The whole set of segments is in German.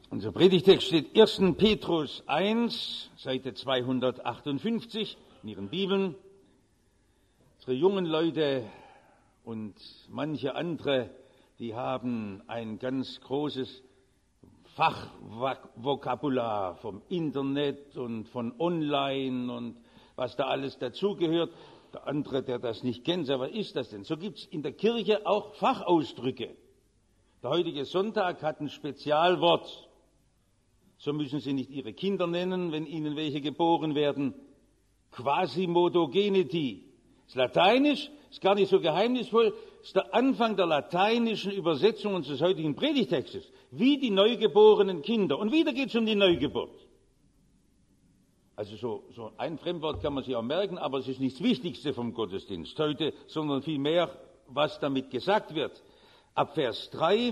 Unser Predigtext steht 1. Petrus 1, Seite 258 in Ihren Bibeln. Unsere jungen Leute und manche andere, die haben ein ganz großes Fachvokabular vom Internet und von Online und was da alles dazugehört. Der andere, der das nicht kennt, sagt, was ist das denn? So gibt es in der Kirche auch Fachausdrücke. Der heutige Sonntag hat ein Spezialwort. So müssen Sie nicht Ihre Kinder nennen, wenn Ihnen welche geboren werden. Quasimodogeniti. Das Lateinisch ist gar nicht so geheimnisvoll, ist der Anfang der lateinischen Übersetzung unseres heutigen Predigtextes. Wie die neugeborenen Kinder. Und wieder geht es um die Neugeburt. Also so ein Fremdwort kann man sich auch merken, aber es ist nicht das Wichtigste vom Gottesdienst heute, sondern vielmehr, was damit gesagt wird. Ab Vers 3.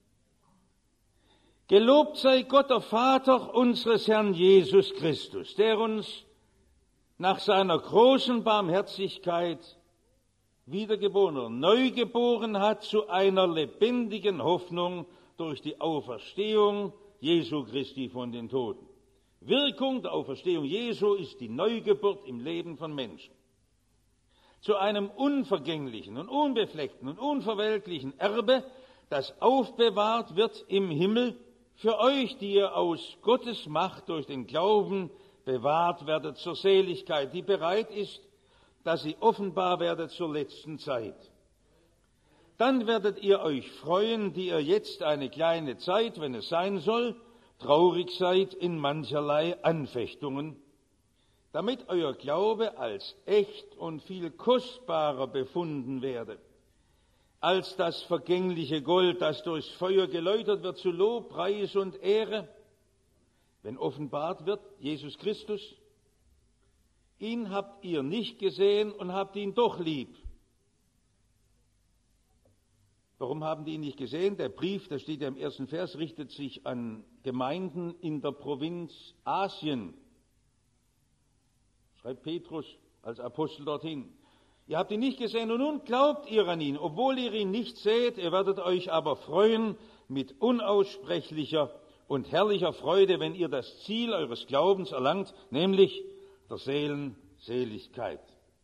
Gelobt sei Gott, der Vater unseres Herrn Jesus Christus, der uns nach seiner großen Barmherzigkeit wiedergeboren oder neugeboren hat zu einer lebendigen Hoffnung durch die Auferstehung Jesu Christi von den Toten. Wirkung der Auferstehung Jesu ist die Neugeburt im Leben von Menschen. Zu einem unvergänglichen und unbefleckten und unverwelklichen Erbe, das aufbewahrt wird im Himmel für euch, die ihr aus Gottes Macht durch den Glauben bewahrt werdet zur Seligkeit, die bereit ist, dass sie offenbar werdet zur letzten Zeit. Dann werdet ihr euch freuen, die ihr jetzt eine kleine Zeit, wenn es sein soll, traurig seid in mancherlei Anfechtungen, damit euer Glaube als echt und viel kostbarer befunden werde, als das vergängliche Gold, das durchs Feuer geläutert wird zu Lob, Preis und Ehre, wenn offenbart wird Jesus Christus. Ihn habt ihr nicht gesehen und habt ihn doch lieb. Warum haben die ihn nicht gesehen? Der Brief, das steht ja im ersten Vers, richtet sich an Gemeinden in der Provinz Asien. Schreibt Petrus als Apostel dorthin. Ihr habt ihn nicht gesehen und nun glaubt ihr an ihn, obwohl ihr ihn nicht seht, ihr werdet euch aber freuen mit unaussprechlicher und herrlicher Freude, wenn ihr das Ziel eures Glaubens erlangt, nämlich der Seelenseligkeit.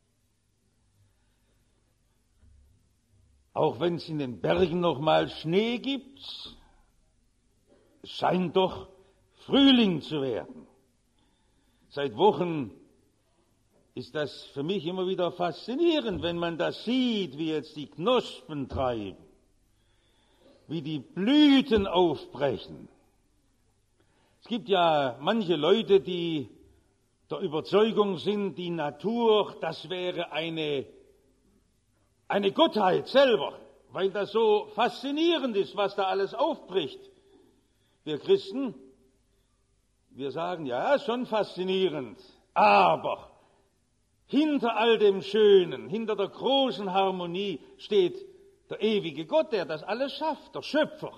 Auch wenn es in den Bergen noch mal Schnee gibt, es scheint doch Frühling zu werden. Seit Wochen ist das für mich immer wieder faszinierend, wenn man das sieht, wie jetzt die Knospen treiben, wie die Blüten aufbrechen. Es gibt ja manche Leute, die der Überzeugung sind, die Natur, das wäre eine Gottheit selber, weil das so faszinierend ist, was da alles aufbricht. Wir Christen, wir sagen, ja, schon faszinierend, aber hinter all dem Schönen, hinter der großen Harmonie steht der ewige Gott, der das alles schafft, der Schöpfer.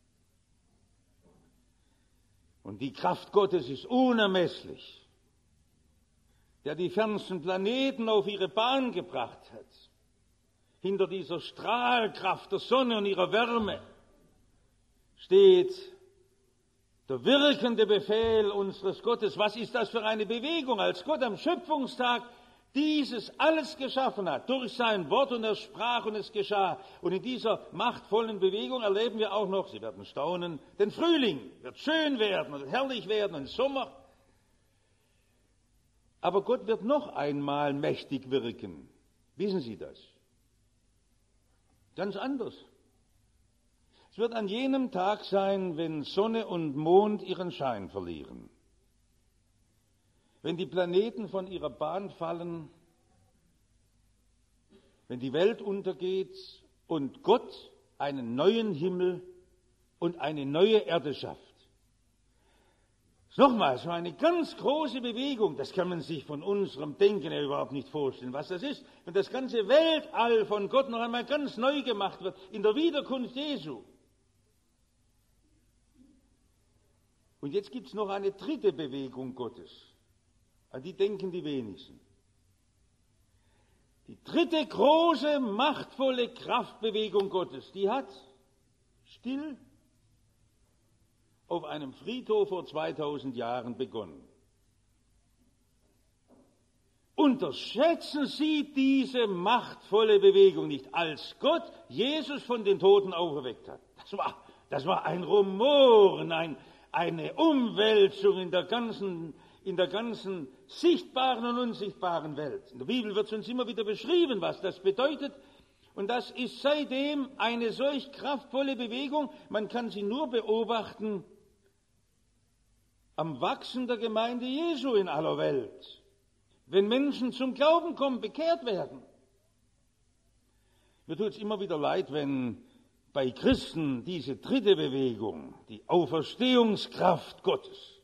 Und die Kraft Gottes ist unermesslich, der die fernsten Planeten auf ihre Bahn gebracht hat. Hinter dieser Strahlkraft der Sonne und ihrer Wärme steht der wirkende Befehl unseres Gottes. Was ist das für eine Bewegung, als Gott am Schöpfungstag dieses alles geschaffen hat, durch sein Wort, und er sprach und es geschah. Und in dieser machtvollen Bewegung erleben wir auch noch, Sie werden staunen, den Frühling wird schön werden und herrlich werden und Sommer. Aber Gott wird noch einmal mächtig wirken. Wissen Sie das? Ganz anders. Es wird an jenem Tag sein, wenn Sonne und Mond ihren Schein verlieren. Wenn die Planeten von ihrer Bahn fallen, wenn die Welt untergeht und Gott einen neuen Himmel und eine neue Erde schafft. Nochmal, so eine ganz große Bewegung, das kann man sich von unserem Denken her überhaupt nicht vorstellen, was das ist, wenn das ganze Weltall von Gott noch einmal ganz neu gemacht wird, in der Wiederkunft Jesu. Und jetzt gibt es noch eine dritte Bewegung Gottes, an die denken die wenigsten. Die dritte große, machtvolle Kraftbewegung Gottes, die hat still auf einem Friedhof vor 2000 Jahren begonnen. Unterschätzen Sie diese machtvolle Bewegung nicht, als Gott Jesus von den Toten auferweckt hat. Das war ein Rumoren, eine Umwälzung in der ganzen sichtbaren und unsichtbaren Welt. In der Bibel wird es uns immer wieder beschrieben, was das bedeutet. Und das ist seitdem eine solch kraftvolle Bewegung. Man kann sie nur beobachten am Wachsen der Gemeinde Jesu in aller Welt. Wenn Menschen zum Glauben kommen, bekehrt werden. Mir tut es immer wieder leid, wenn bei Christen diese dritte Bewegung, die Auferstehungskraft Gottes,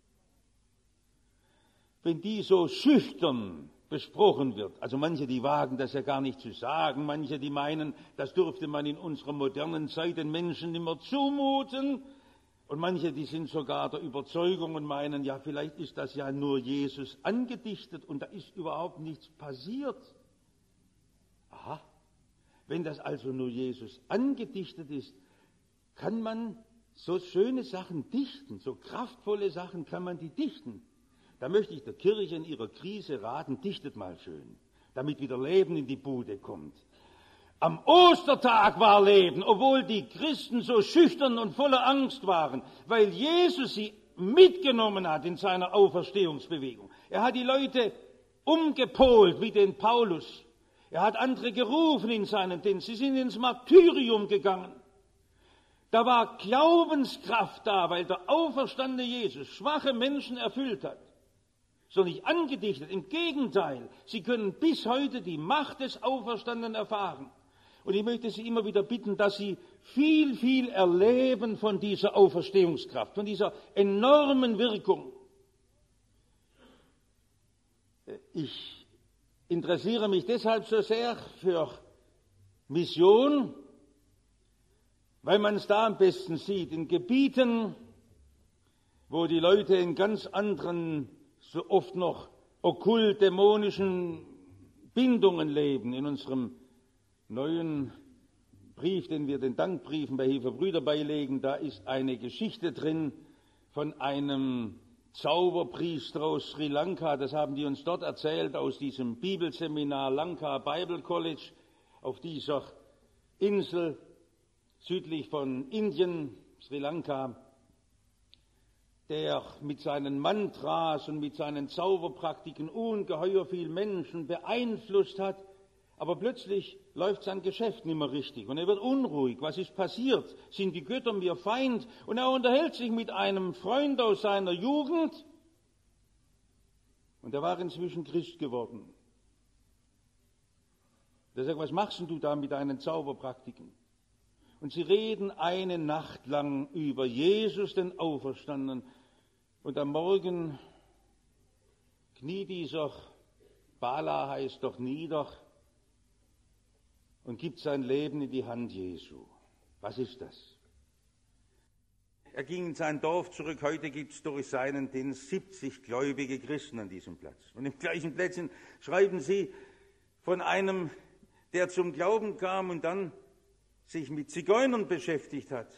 wenn die so schüchtern besprochen wird, also manche, die wagen das ja gar nicht zu sagen, manche, die meinen, das dürfte man in unserer modernen Zeit den Menschen immer zumuten, und manche, die sind sogar der Überzeugung und meinen, ja, vielleicht ist das ja nur Jesus angedichtet und da ist überhaupt nichts passiert. Aha, wenn das also nur Jesus angedichtet ist, kann man so schöne Sachen dichten, so kraftvolle Sachen kann man die dichten. Da möchte ich der Kirche in ihrer Krise raten, dichtet mal schön, damit wieder Leben in die Bude kommt. Am Ostertag war Leben, obwohl die Christen so schüchtern und voller Angst waren, weil Jesus sie mitgenommen hat in seiner Auferstehungsbewegung. Er hat die Leute umgepolt wie den Paulus. Er hat andere gerufen in seinen Dienst. Sie sind ins Martyrium gegangen. Da war Glaubenskraft da, weil der auferstandene Jesus schwache Menschen erfüllt hat. So nicht angedichtet, im Gegenteil. Sie können bis heute die Macht des Auferstandenen erfahren. Und ich möchte Sie immer wieder bitten, dass Sie viel, viel erleben von dieser Auferstehungskraft, von dieser enormen Wirkung. Ich interessiere mich deshalb so sehr für Mission, weil man es da am besten sieht, in Gebieten, wo die Leute in ganz anderen, so oft noch okkult-dämonischen Bindungen leben. In unserem neuen Brief, den wir den Dankbriefen bei Hilfe Brüder beilegen, da ist eine Geschichte drin von einem Zauberpriester aus Sri Lanka. Das haben die uns dort erzählt aus diesem Bibelseminar Lanka Bible College auf dieser Insel südlich von Indien, Sri Lanka, der mit seinen Mantras und mit seinen Zauberpraktiken ungeheuer viel Menschen beeinflusst hat. Aber plötzlich läuft sein Geschäft nicht mehr richtig und er wird unruhig. Was ist passiert? Sind die Götter mir Feind? Und er unterhält sich mit einem Freund aus seiner Jugend und er war inzwischen Christ geworden. Der sagt, was machst denn du da mit deinen Zauberpraktiken? Und sie reden eine Nacht lang über Jesus, den Auferstandenen. Und am Morgen kniet dieser Bala, heißt doch, nieder und gibt sein Leben in die Hand Jesu. Was ist das? Er ging in sein Dorf zurück. Heute gibt es durch seinen Dienst 70 gläubige Christen an diesem Platz. Und im gleichen Plätzchen schreiben sie von einem, der zum Glauben kam und dann sich mit Zigeunern beschäftigt hat,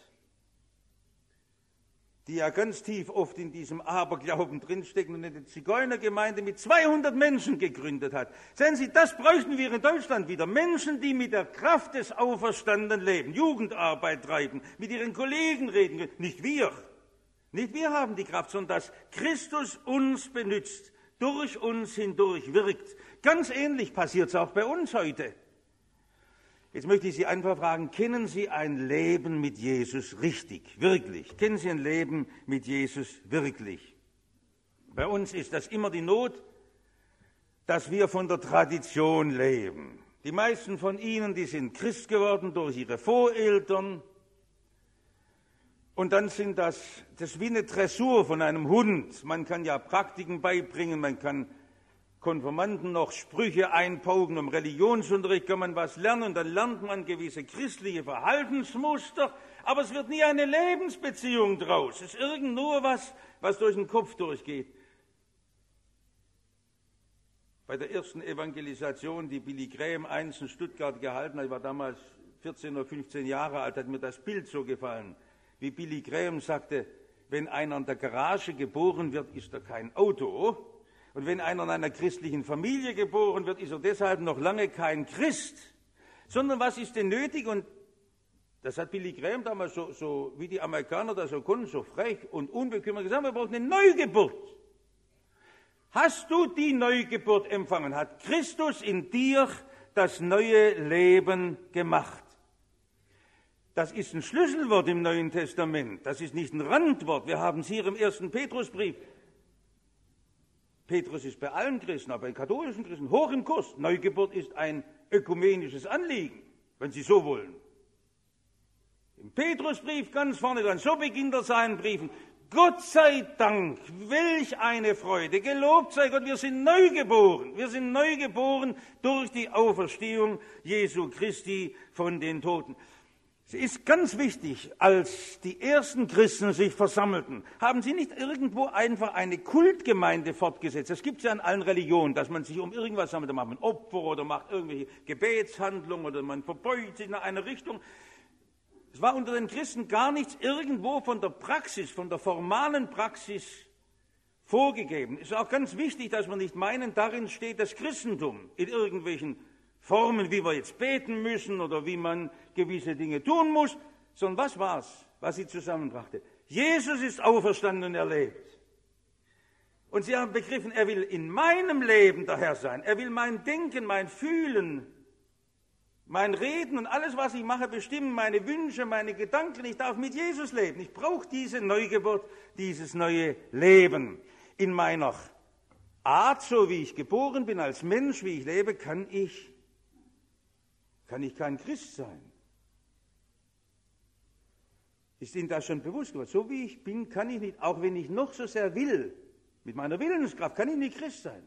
die ja ganz tief oft in diesem Aberglauben drinstecken und eine Zigeunergemeinde mit 200 Menschen gegründet hat. Sehen Sie, das bräuchten wir in Deutschland wieder. Menschen, die mit der Kraft des Auferstandenen leben, Jugendarbeit treiben, mit ihren Kollegen reden. Nicht wir. Nicht wir haben die Kraft, sondern dass Christus uns benützt, durch uns hindurch wirkt. Ganz ähnlich passiert es auch bei uns heute. Jetzt möchte ich Sie einfach fragen, kennen Sie ein Leben mit Jesus richtig, wirklich? Kennen Sie ein Leben mit Jesus wirklich? Bei uns ist das immer die Not, dass wir von der Tradition leben. Die meisten von Ihnen, die sind Christ geworden durch ihre Voreltern. Und dann sind das wie eine Dressur von einem Hund. Man kann ja Praktiken beibringen, man kann Konfirmanden noch Sprüche einpauken, im Religionsunterricht kann man was lernen und dann lernt man gewisse christliche Verhaltensmuster, aber es wird nie eine Lebensbeziehung draus. Es ist irgend nur was durch den Kopf durchgeht. Bei der ersten Evangelisation, die Billy Graham einst in Stuttgart gehalten hat, ich war damals 14 oder 15 Jahre alt, hat mir das Bild so gefallen, wie Billy Graham sagte, wenn einer in der Garage geboren wird, ist er kein Auto. Und wenn einer in einer christlichen Familie geboren wird, ist er deshalb noch lange kein Christ. Sondern was ist denn nötig? Und das hat Billy Graham damals so wie die Amerikaner das so konnten, so frech und unbekümmert gesagt, wir brauchen eine Neugeburt. Hast du die Neugeburt empfangen? Hat Christus in dir das neue Leben gemacht? Das ist ein Schlüsselwort im Neuen Testament. Das ist nicht ein Randwort. Wir haben es hier im 1. Petrusbrief. Petrus ist bei allen Christen, aber bei katholischen Christen hoch im Kurs. Neugeburt ist ein ökumenisches Anliegen, wenn Sie so wollen. Im Petrusbrief ganz vorne dran, so beginnt er seinen Briefen. Gott sei Dank, welch eine Freude, gelobt sei Gott, wir sind neu geboren. Wir sind neu geboren durch die Auferstehung Jesu Christi von den Toten. Es ist ganz wichtig, als die ersten Christen sich versammelten, haben sie nicht irgendwo einfach eine Kultgemeinde fortgesetzt. Das gibt es ja in allen Religionen, dass man sich um irgendwas sammelt, da macht man Opfer oder macht irgendwelche Gebetshandlungen oder man verbeugt sich in eine Richtung. Es war unter den Christen gar nichts irgendwo von der Praxis, von der formalen Praxis vorgegeben. Es ist auch ganz wichtig, dass wir nicht meinen, darin steht das Christentum in irgendwelchen Formen, wie wir jetzt beten müssen oder wie man gewisse Dinge tun muss, sondern was war's, was sie zusammenbrachte? Jesus ist auferstanden und erlebt. Und sie haben begriffen, er will in meinem Leben der Herr sein. Er will mein Denken, mein Fühlen, mein Reden und alles, was ich mache, bestimmen, meine Wünsche, meine Gedanken. Ich darf mit Jesus leben. Ich brauche diese Neugeburt, dieses neue Leben. In meiner Art, so wie ich geboren bin, als Mensch, wie ich lebe, kann ich kein Christ sein. Ist Ihnen das schon bewusst geworden? So wie ich bin, kann ich nicht, auch wenn ich noch so sehr will, mit meiner Willenskraft, kann ich nicht Christ sein.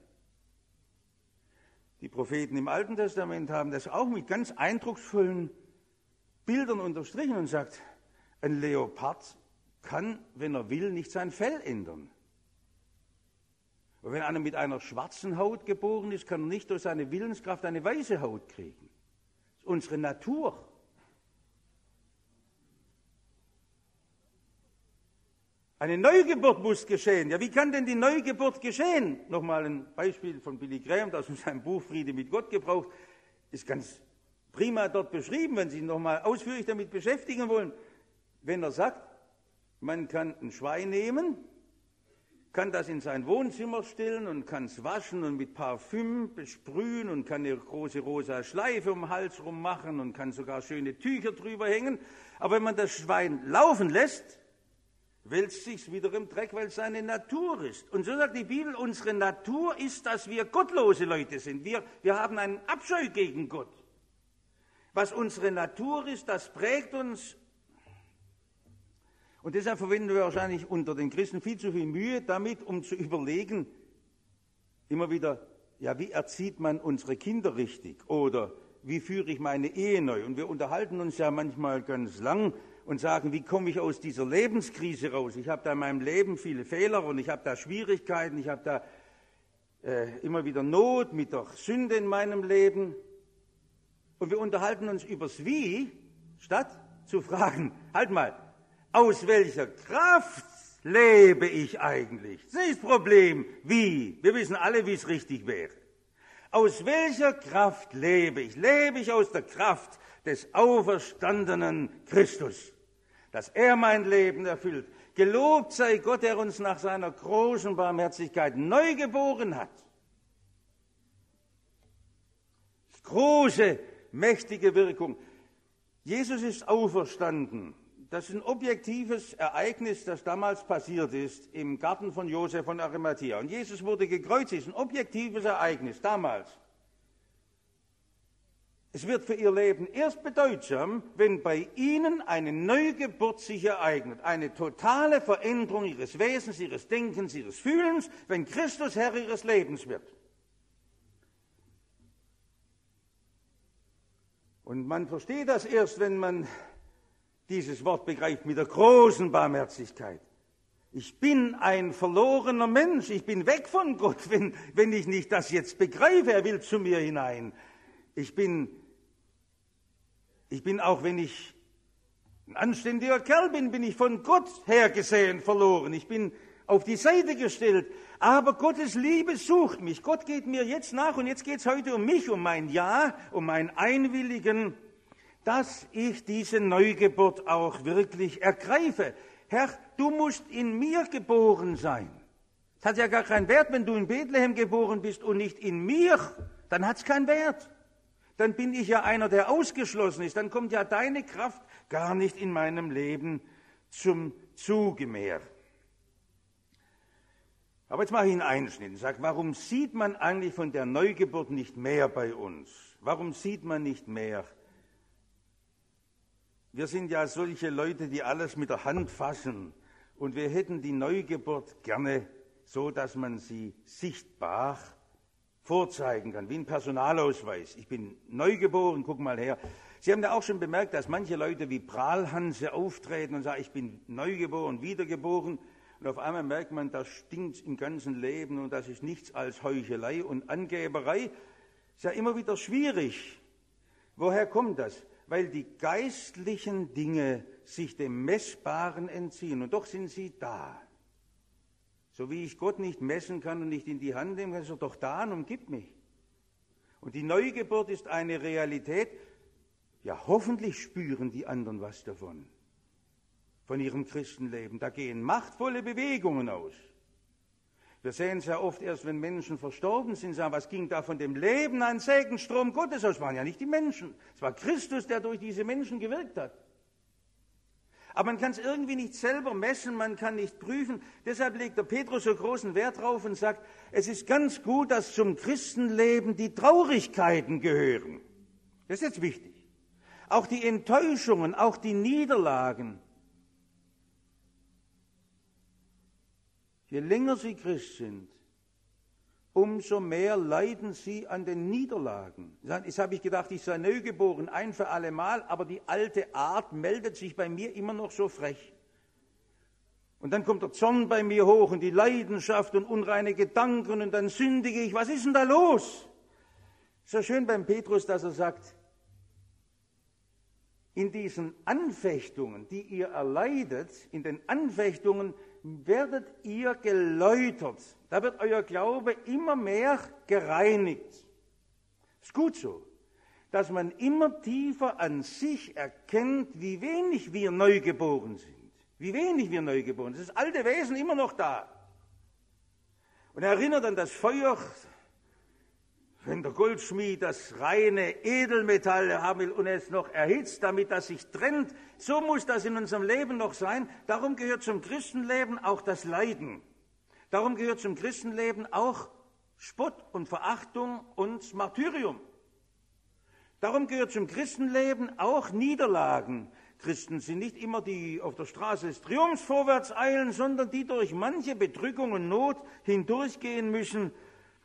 Die Propheten im Alten Testament haben das auch mit ganz eindrucksvollen Bildern unterstrichen und sagt, ein Leopard kann, wenn er will, nicht sein Fell ändern. Und wenn einer mit einer schwarzen Haut geboren ist, kann er nicht durch seine Willenskraft eine weiße Haut kriegen. Das ist unsere Natur. Eine Neugeburt muss geschehen. Ja, wie kann denn die Neugeburt geschehen? Nochmal ein Beispiel von Billy Graham, das in seinem Buch Friede mit Gott gebraucht, ist ganz prima dort beschrieben, wenn Sie sich nochmal ausführlich damit beschäftigen wollen. Wenn er sagt, man kann ein Schwein nehmen, kann das in sein Wohnzimmer stellen und kann es waschen und mit Parfüm besprühen und kann eine große rosa Schleife um den Hals rum machen und kann sogar schöne Tücher drüber hängen. Aber wenn man das Schwein laufen lässt, wälzt sich's wieder im Dreck, weil es seine Natur ist. Und so sagt die Bibel, unsere Natur ist, dass wir gottlose Leute sind. Wir haben einen Abscheu gegen Gott. Was unsere Natur ist, das prägt uns. Und deshalb verwenden wir wahrscheinlich unter den Christen viel zu viel Mühe damit, um zu überlegen, immer wieder, ja, wie erzieht man unsere Kinder richtig? Oder wie führe ich meine Ehe neu? Und wir unterhalten uns ja manchmal ganz lang und sagen, wie komme ich aus dieser Lebenskrise raus? Ich habe da in meinem Leben viele Fehler und ich habe da Schwierigkeiten, ich habe da immer wieder Not mit der Sünde in meinem Leben. Und wir unterhalten uns übers Wie, statt zu fragen, halt mal, aus welcher Kraft lebe ich eigentlich? Das ist das Problem. Wie? Wir wissen alle, wie es richtig wäre. Aus welcher Kraft lebe ich? Lebe ich aus der Kraft des auferstandenen Christus, dass er mein Leben erfüllt. Gelobt sei Gott, der uns nach seiner großen Barmherzigkeit neu geboren hat. Große, mächtige Wirkung. Jesus ist auferstanden. Das ist ein objektives Ereignis, das damals passiert ist im Garten von Josef von Arimathea. Und Jesus wurde gekreuzigt, ein objektives Ereignis damals. Es wird für ihr Leben erst bedeutsam, wenn bei ihnen eine Neugeburt sich ereignet, eine totale Veränderung ihres Wesens, ihres Denkens, ihres Fühlens, wenn Christus Herr ihres Lebens wird. Und man versteht das erst, wenn man dieses Wort begreift mit der großen Barmherzigkeit. Ich bin ein verlorener Mensch, ich bin weg von Gott, wenn ich nicht das jetzt begreife, er will zu mir hinein. Ich bin auch, wenn ich ein anständiger Kerl bin ich von Gott her gesehen verloren. Ich bin auf die Seite gestellt. Aber Gottes Liebe sucht mich. Gott geht mir jetzt nach und jetzt geht es heute um mich, um mein Ja, um mein Einwilligen, dass ich diese Neugeburt auch wirklich ergreife. Herr, du musst in mir geboren sein. Es hat ja gar keinen Wert, wenn du in Bethlehem geboren bist und nicht in mir. Dann hat es keinen Wert. Dann bin ich ja einer, der ausgeschlossen ist. Dann kommt ja deine Kraft gar nicht in meinem Leben zum Zuge mehr. Aber jetzt mache ich einen Einschnitt und sage, warum sieht man eigentlich von der Neugeburt nicht mehr bei uns? Warum sieht man nicht mehr? Wir sind ja solche Leute, die alles mit der Hand fassen. Und wir hätten die Neugeburt gerne so, dass man sie sichtbar vorzeigen kann, wie ein Personalausweis. Ich bin neugeboren, guck mal her. Sie haben ja auch schon bemerkt, dass manche Leute wie Prahlhanse auftreten und sagen, ich bin neugeboren, wiedergeboren. Und auf einmal merkt man, das stinkt im ganzen Leben und das ist nichts als Heuchelei und Angeberei. Ist ja immer wieder schwierig. Woher kommt das? Weil die geistlichen Dinge sich dem Messbaren entziehen. Und doch sind sie da. So wie ich Gott nicht messen kann und nicht in die Hand nehmen kann, ist er doch da und umgibt mich. Und die Neugeburt ist eine Realität. Ja, hoffentlich spüren die anderen was davon. Von ihrem Christenleben. Da gehen machtvolle Bewegungen aus. Wir sehen es ja oft erst, wenn Menschen verstorben sind, sagen, was ging da von dem Leben, ein Segenstrom Gottes aus? Es waren ja nicht die Menschen. Es war Christus, der durch diese Menschen gewirkt hat. Aber man kann es irgendwie nicht selber messen, man kann nicht prüfen. Deshalb legt der Petrus so großen Wert drauf und sagt, es ist ganz gut, dass zum Christenleben die Traurigkeiten gehören. Das ist jetzt wichtig. Auch die Enttäuschungen, auch die Niederlagen. Je länger sie Christ sind, umso mehr leiden sie an den Niederlagen. Jetzt habe ich gedacht, ich sei neugeboren, ein für alle Mal, aber die alte Art meldet sich bei mir immer noch so frech. Und dann kommt der Zorn bei mir hoch und die Leidenschaft und unreine Gedanken und dann sündige ich. Was ist denn da los? Ist ja schön beim Petrus, dass er sagt, in diesen Anfechtungen, die ihr erleidet, in den Anfechtungen werdet ihr geläutert. Da wird euer Glaube immer mehr gereinigt. Ist gut so, dass man immer tiefer an sich erkennt, wie wenig wir neugeboren sind. Wie wenig wir neugeboren sind. Das alte Wesen immer noch da. Und er erinnert an das Feuer, wenn der Goldschmied das reine Edelmetall haben will und es noch erhitzt, damit das sich trennt, so muss das in unserem Leben noch sein. Darum gehört zum Christenleben auch das Leiden. Darum gehört zum Christenleben auch Spott und Verachtung und Martyrium. Darum gehört zum Christenleben auch Niederlagen. Christen sind nicht immer die auf der Straße des Triumphs vorwärts eilen, sondern die durch manche Bedrückung und Not hindurchgehen müssen.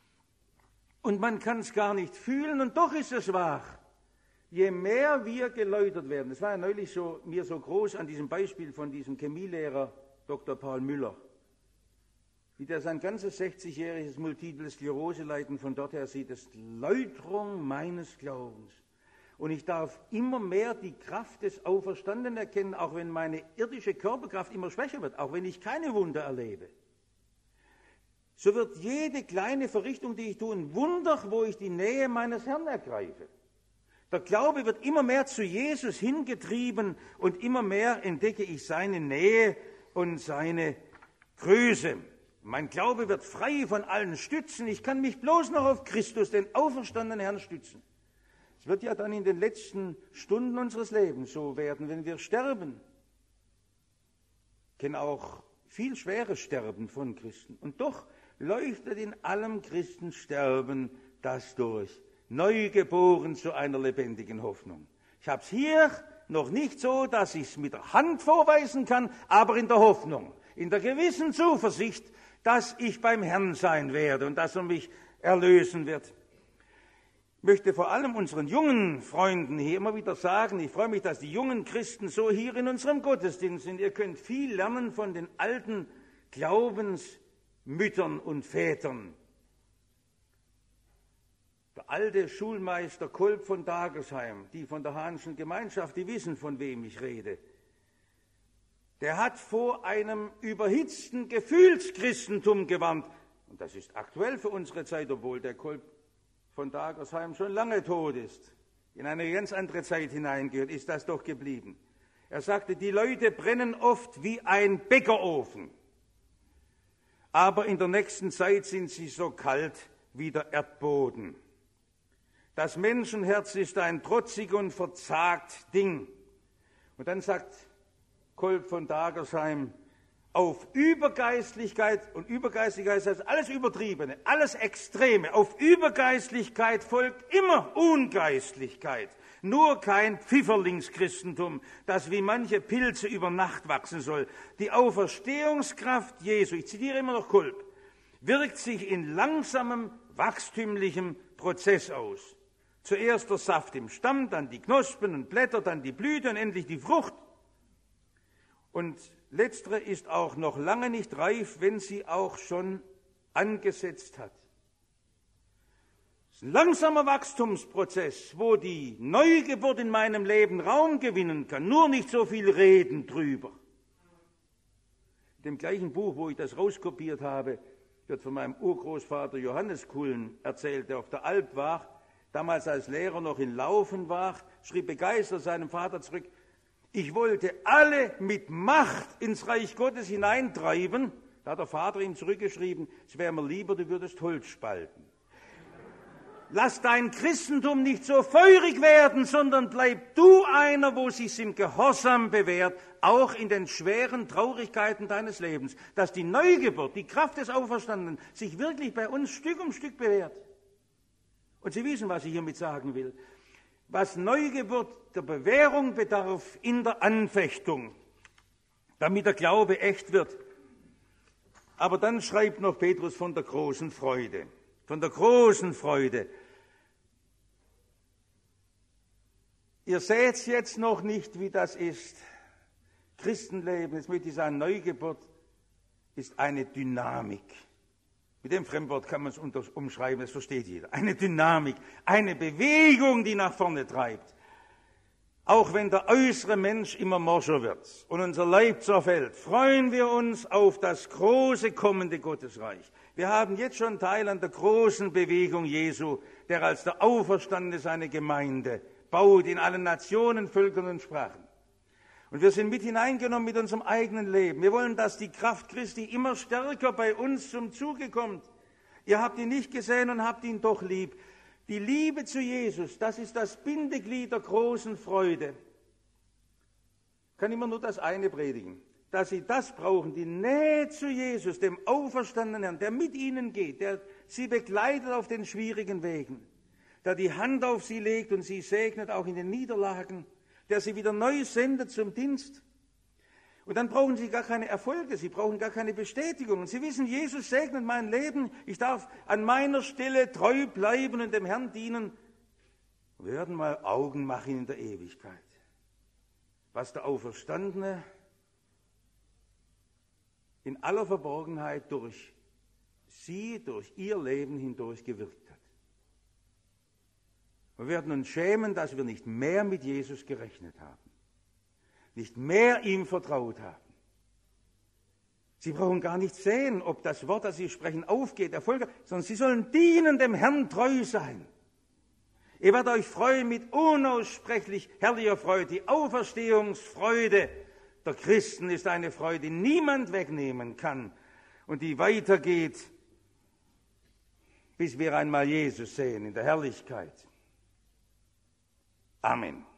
Und man kann es gar nicht fühlen, und doch ist es wahr. Je mehr wir geläutert werden, das war ja neulich mir so groß an diesem Beispiel von diesem Chemielehrer Dr. Paul Müller, wie der sein ganzes 60-jähriges Multiple Sklerose-Leiden von dort her sieht, das ist Läuterung meines Glaubens. Und ich darf immer mehr die Kraft des Auferstandenen erkennen, auch wenn meine irdische Körperkraft immer schwächer wird, auch wenn ich keine Wunder erlebe. So wird jede kleine Verrichtung, die ich tue, ein Wunder, wo ich die Nähe meines Herrn ergreife. Der Glaube wird immer mehr zu Jesus hingetrieben und immer mehr entdecke ich seine Nähe und seine Größe. Mein Glaube wird frei von allen Stützen. Ich kann mich bloß noch auf Christus, den auferstandenen Herrn, stützen. Es wird ja dann in den letzten Stunden unseres Lebens so werden, wenn wir sterben. Ich kenne auch viel schweres Sterben von Christen. Und doch leuchtet in allem Christensterben das durch. Neugeboren zu einer lebendigen Hoffnung. Ich habe es hier noch nicht so, dass ich es mit der Hand vorweisen kann, aber in der Hoffnung, in der gewissen Zuversicht, dass ich beim Herrn sein werde und dass er mich erlösen wird. Ich möchte vor allem unseren jungen Freunden hier immer wieder sagen, ich freue mich, dass die jungen Christen so hier in unserem Gottesdienst sind. Ihr könnt viel lernen von den alten Glaubensmüttern und Vätern. Der alte Schulmeister Kolb von Dagersheim, die von der Hahnschen Gemeinschaft, die wissen, von wem ich rede. der hat vor einem überhitzten Gefühlschristentum gewarnt. Und das ist aktuell für unsere Zeit, obwohl der Kolb von Dagersheim schon lange tot ist. In eine ganz andere Zeit hineingehört, ist das doch geblieben. Er sagte, die Leute brennen oft wie ein Bäckerofen, aber in der nächsten Zeit sind sie so kalt wie der Erdboden. Das Menschenherz ist ein trotzig und verzagt Ding. Und dann sagt Kolb von Dagersheim, auf Übergeistlichkeit, und Übergeistlichkeit heißt alles Übertriebene, alles Extreme, auf Übergeistlichkeit folgt immer Ungeistlichkeit. Nur kein Pfifferlingschristentum, das wie manche Pilze über Nacht wachsen soll. Die Auferstehungskraft Jesu, ich zitiere immer noch Kolb, wirkt sich in langsamem, wachstümlichem Prozess aus. Zuerst der Saft im Stamm, dann die Knospen und Blätter, dann die Blüte und endlich die Frucht. Und letztere ist auch noch lange nicht reif, wenn sie auch schon angesetzt hat. Es ist ein langsamer Wachstumsprozess, wo die Neugeburt in meinem Leben Raum gewinnen kann, nur nicht so viel reden drüber. In dem gleichen Buch, wo ich das rauskopiert habe, wird von meinem Urgroßvater Johannes Kullen erzählt, der auf der Alp war, damals als Lehrer noch in Laufen war, schrieb begeistert seinem Vater zurück, ich wollte alle mit Macht ins Reich Gottes hineintreiben. Da hat der Vater ihm zurückgeschrieben, es wäre mir lieber, du würdest Holz spalten. Lass dein Christentum nicht so feurig werden, sondern bleib du einer, wo sich's im Gehorsam bewährt, auch in den schweren Traurigkeiten deines Lebens, dass die Neugeburt, die Kraft des Auferstandenen, sich wirklich bei uns Stück um Stück bewährt. Und Sie wissen, was ich hiermit sagen will. Was Neugeburt der Bewährung bedarf in der Anfechtung, damit der Glaube echt wird. Aber dann schreibt noch Petrus von der großen Freude. Von der großen Freude. Ihr seht jetzt noch nicht, wie das ist. Christenleben, jetzt möchte ich sagen, Neugeburt ist eine Dynamik. Mit dem Fremdwort kann man es umschreiben, das versteht jeder. Eine Dynamik, eine Bewegung, die nach vorne treibt. Auch wenn der äußere Mensch immer morscher wird und unser Leib zerfällt, freuen wir uns auf das große kommende Gottesreich. Wir haben jetzt schon Teil an der großen Bewegung Jesu, der als der Auferstandene seine Gemeinde baut in allen Nationen, Völkern und Sprachen. Und wir sind mit hineingenommen mit unserem eigenen Leben. Wir wollen, dass die Kraft Christi immer stärker bei uns zum Zuge kommt. Ihr habt ihn nicht gesehen und habt ihn doch lieb. Die Liebe zu Jesus, das ist das Bindeglied der großen Freude. Ich kann immer nur das eine predigen, dass sie das brauchen, die Nähe zu Jesus, dem auferstandenen Herrn, der mit ihnen geht, der sie begleitet auf den schwierigen Wegen, der die Hand auf sie legt und sie segnet auch in den Niederlagen, der sie wieder neu sendet zum Dienst. Und dann brauchen sie gar keine Erfolge, sie brauchen gar keine Bestätigung. Und sie wissen, Jesus segnet mein Leben, ich darf an meiner Stelle treu bleiben und dem Herrn dienen. Wir werden mal Augen machen in der Ewigkeit, was der Auferstandene in aller Verborgenheit durch sie, durch ihr Leben hindurch gewirkt hat. Wir werden uns schämen, dass wir nicht mehr mit Jesus gerechnet haben, nicht mehr ihm vertraut haben. Sie brauchen gar nicht sehen, ob das Wort, das sie sprechen, aufgeht, Erfolg hat, sondern sie sollen dienen, dem Herrn treu sein. Ihr werdet euch freuen mit unaussprechlich herrlicher Freude. Die Auferstehungsfreude der Christen ist eine Freude, die niemand wegnehmen kann und die weitergeht, bis wir einmal Jesus sehen in der Herrlichkeit. Amen.